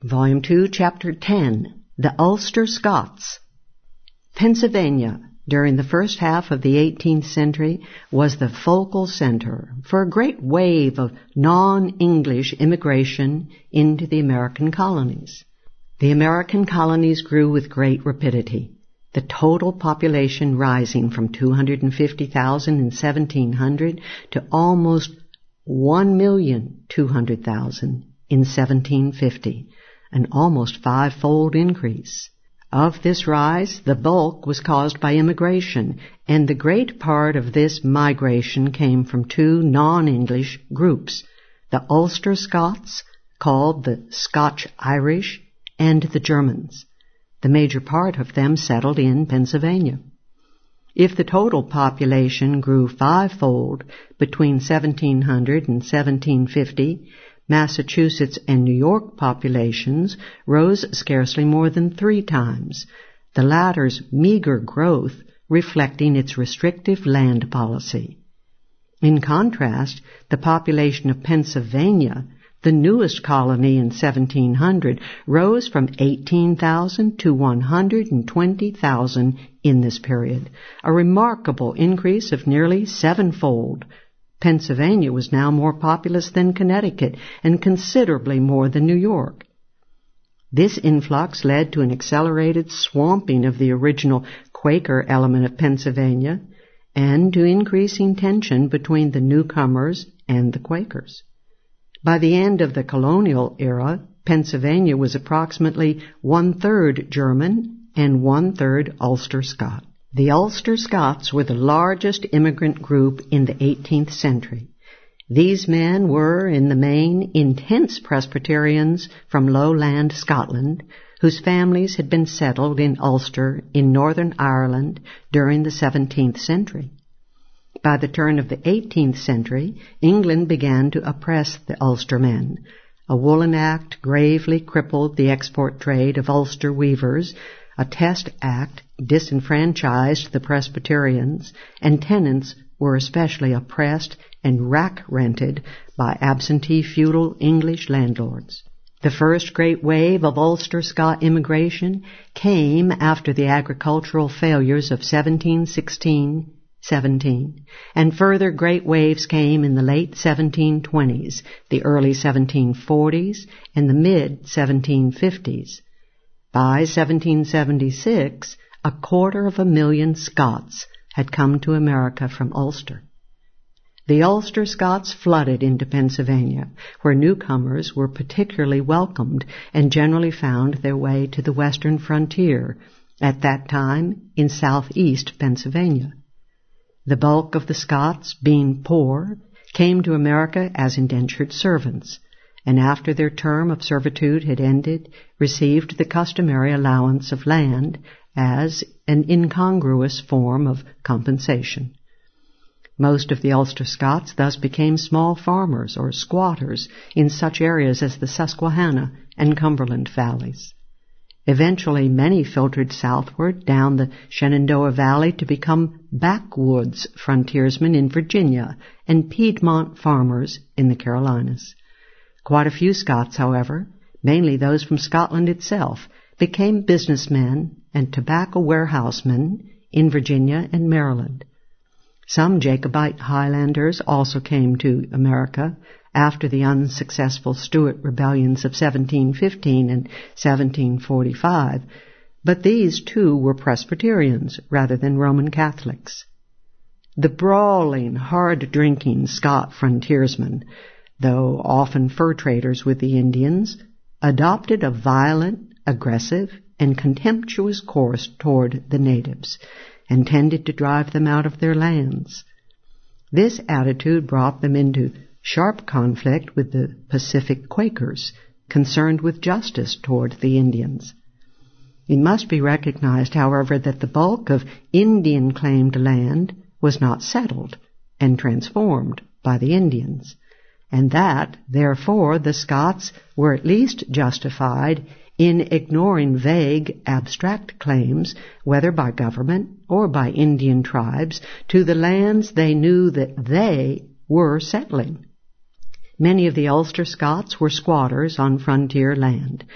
Volume 2, Chapter 10, The Ulster Scots. Pennsylvania, during the first half of the 18th century, was the focal center for a great wave of non-English immigration into the American colonies. The American colonies grew with great rapidity, the total population rising from 250,000 in 1700 to almost 1,200,000 in 1750. An almost five-fold increase. Of this rise, the bulk was caused by immigration, and the great part of this migration came from two non-English groups, the Ulster Scots, called the Scotch-Irish, and the Germans. The major part of them settled in Pennsylvania. If the total population grew fivefold between 1700 and 1750, Massachusetts and New York populations rose scarcely more than 3 times, the latter's meager growth reflecting its restrictive land policy. In contrast, the population of Pennsylvania, the newest colony in 1700, rose from 18,000 to 120,000 in this period, a remarkable increase of nearly 7-fold. Pennsylvania was now more populous than Connecticut and considerably more than New York. This influx led to an accelerated swamping of the original Quaker element of Pennsylvania and to increasing tension between the newcomers and the Quakers. By the end of the colonial era, Pennsylvania was approximately 1/3 German and 1/3 Ulster Scot. The Ulster Scots were the largest immigrant group in the 18th century. These men were, in the main, intense Presbyterians from lowland Scotland, whose families had been settled in Ulster in Northern Ireland during the 17th century. By the turn of the 18th century, England began to oppress the Ulstermen. A Woolen Act gravely crippled the export trade of Ulster weavers. A Test Act disenfranchised the Presbyterians, and tenants were especially oppressed and rack-rented by absentee feudal English landlords. The first great wave of Ulster Scot immigration came after the agricultural failures of 1716-17, and further great waves came in the late 1720s, the early 1740s, and the mid-1750s. By 1776, 250,000 Scots had come to America from Ulster. The Ulster Scots flooded into Pennsylvania, where newcomers were particularly welcomed and generally found their way to the western frontier, at that time in southeast Pennsylvania. The bulk of the Scots, being poor, came to America as indentured servants, and after their term of servitude had ended, received the customary allowance of land as an incongruous form of compensation. Most of the Ulster Scots thus became small farmers or squatters in such areas as the Susquehanna and Cumberland valleys. Eventually, many filtered southward down the Shenandoah Valley to become backwoods frontiersmen in Virginia and Piedmont farmers in the Carolinas. Quite a few Scots, however, mainly those from Scotland itself, became businessmen and tobacco warehousemen in Virginia and Maryland. Some Jacobite Highlanders also came to America after the unsuccessful Stuart rebellions of 1715 and 1745, but these too were Presbyterians rather than Roman Catholics. The brawling, hard-drinking Scot frontiersmen, though often fur traders with the Indians, adopted a violent, aggressive, and contemptuous course toward the natives, and tended to drive them out of their lands. This attitude brought them into sharp conflict with the Pacific Quakers, concerned with justice toward the Indians. It must be recognized, however, that the bulk of Indian-claimed land was not settled and transformed by the Indians, and that, therefore, the Scots were at least justified in ignoring vague, abstract claims, whether by government or by Indian tribes, to the lands they knew that they were settling. Many of the Ulster Scots were squatters on frontier land.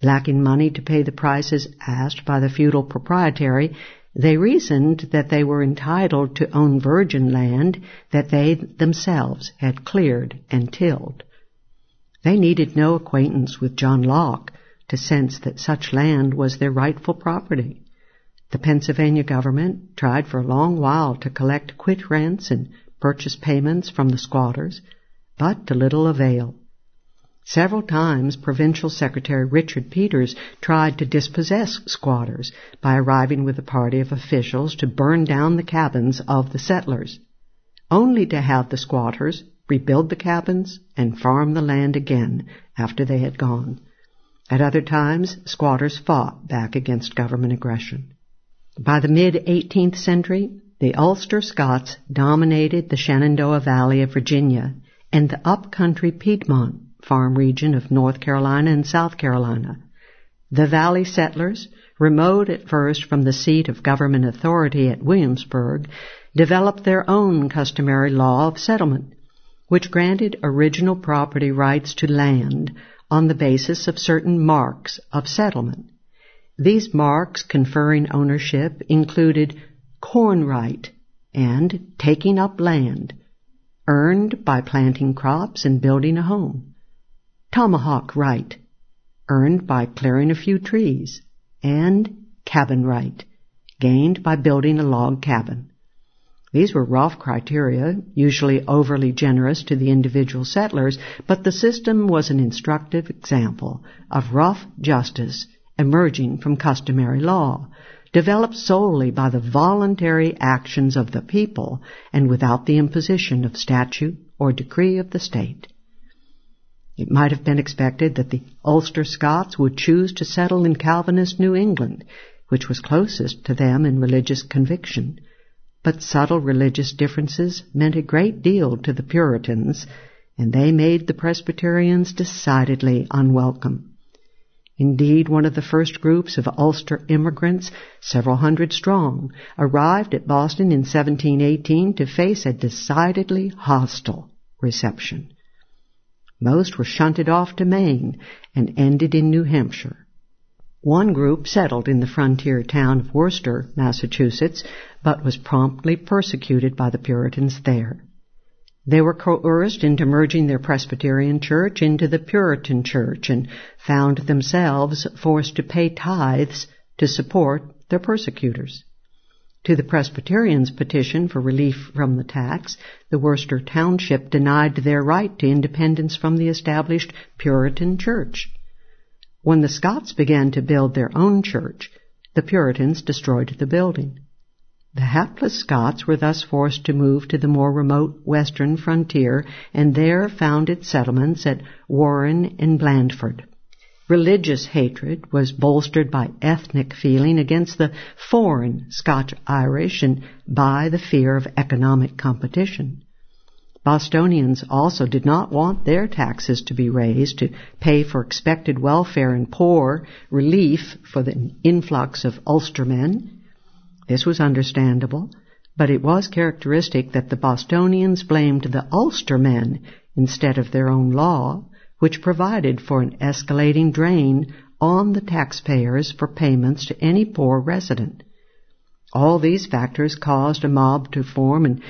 Lacking money to pay the prices asked by the feudal proprietary, they reasoned that they were entitled to own virgin land that they themselves had cleared and tilled. They needed no acquaintance with John Locke to sense that such land was their rightful property. The Pennsylvania government tried for a long while to collect quit rents and purchase payments from the squatters, but to little avail. Several times Provincial Secretary Richard Peters tried to dispossess squatters by arriving with a party of officials to burn down the cabins of the settlers, only to have the squatters rebuild the cabins and farm the land again after they had gone. At other times, squatters fought back against government aggression. By the mid-18th century, the Ulster Scots dominated the Shenandoah Valley of Virginia and the upcountry Piedmont farm region of North Carolina and South Carolina. The valley settlers, remote at first from the seat of government authority at Williamsburg, developed their own customary law of settlement, which granted original property rights to land on the basis of certain marks of settlement. These marks conferring ownership included corn right and taking up land, earned by planting crops and building a home; tomahawk right, earned by clearing a few trees; and cabin right, gained by building a log cabin. These were rough criteria, usually overly generous to the individual settlers, but the system was an instructive example of rough justice emerging from customary law, developed solely by the voluntary actions of the people and without the imposition of statute or decree of the state. It might have been expected that the Ulster Scots would choose to settle in Calvinist New England, which was closest to them in religious conviction, but subtle religious differences meant a great deal to the Puritans, and they made the Presbyterians decidedly unwelcome. Indeed, one of the first groups of Ulster immigrants, several hundred strong, arrived at Boston in 1718 to face a decidedly hostile reception. Most were shunted off to Maine and ended in New Hampshire. One group settled in the frontier town of Worcester, Massachusetts, but was promptly persecuted by the Puritans there. They were coerced into merging their Presbyterian church into the Puritan church and found themselves forced to pay tithes to support their persecutors. To the Presbyterians' petition for relief from the tax, the Worcester Township denied their right to independence from the established Puritan church. When the Scots began to build their own church, the Puritans destroyed the building. The hapless Scots were thus forced to move to the more remote western frontier and there founded settlements at Warren and Blandford. Religious hatred was bolstered by ethnic feeling against the foreign Scotch-Irish and by the fear of economic competition. Bostonians also did not want their taxes to be raised to pay for expected welfare and poor relief for the influx of Ulstermen. This was understandable, but it was characteristic that the Bostonians blamed the Ulstermen instead of their own law, which provided for an escalating drain on the taxpayers for payments to any poor resident. All these factors caused a mob to form in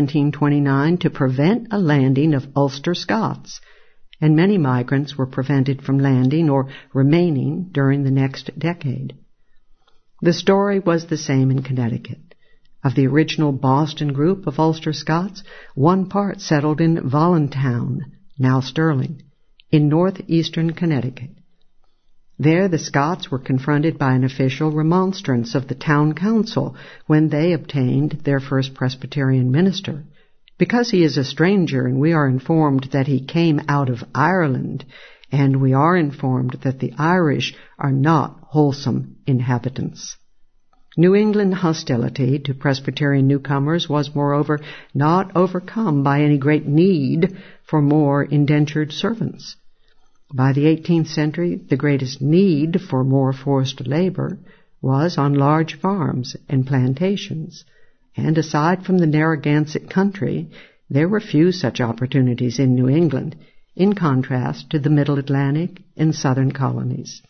1729 to prevent a landing of Ulster Scots, and many migrants were prevented from landing or remaining during the next decade. The story was the same in Connecticut. Of the original Boston group of Ulster Scots, one part settled in Voluntown, now Sterling, in northeastern Connecticut. There the Scots were confronted by an official remonstrance of the town council when they obtained their first Presbyterian minister. Because he is a stranger and we are informed that he came out of Ireland, and we are informed that the Irish are not wholesome inhabitants. New England hostility to Presbyterian newcomers was, moreover, not overcome by any great need for more indentured servants. By the 18th century, the greatest need for more forced labor was on large farms and plantations, and aside from the Narragansett country, there were few such opportunities in New England, in contrast to the Middle Atlantic and Southern colonies.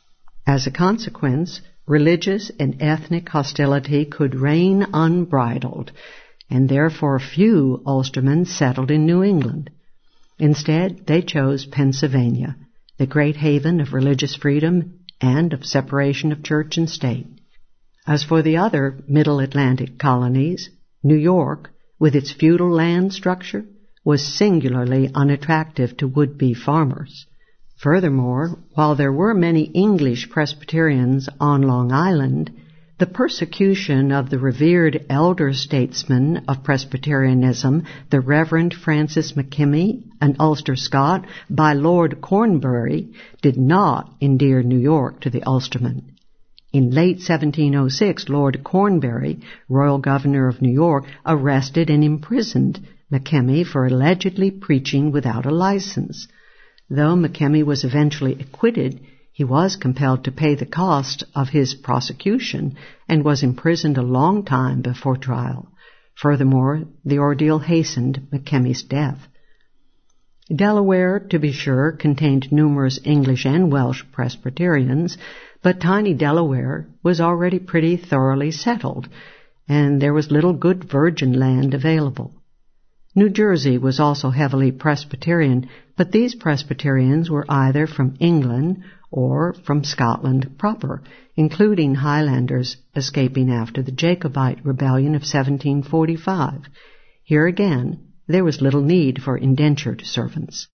As a consequence, religious and ethnic hostility could reign unbridled, and therefore few Ulstermen settled in New England. Instead, they chose Pennsylvania, the great haven of religious freedom and of separation of church and state. As for the other Middle Atlantic colonies, New York, with its feudal land structure, was singularly unattractive to would-be farmers. Furthermore, while there were many English Presbyterians on Long Island, the persecution of the revered elder statesman of Presbyterianism, the Reverend Francis McKimmy, an Ulster Scot, by Lord Cornbury, did not endear New York to the Ulstermen. In late 1706, Lord Cornbury, Royal Governor of New York, arrested and imprisoned McKimmy for allegedly preaching without a license. Though McKimmy was eventually acquitted, he was compelled to pay the cost of his prosecution and was imprisoned a long time before trial. Furthermore, the ordeal hastened McKimmy's death. Delaware, to be sure, contained numerous English and Welsh Presbyterians, but tiny Delaware was already pretty thoroughly settled, and there was little good virgin land available. New Jersey was also heavily Presbyterian, but these Presbyterians were either from England or from Scotland proper, including Highlanders escaping after the Jacobite Rebellion of 1745. Here again, there was little need for indentured servants.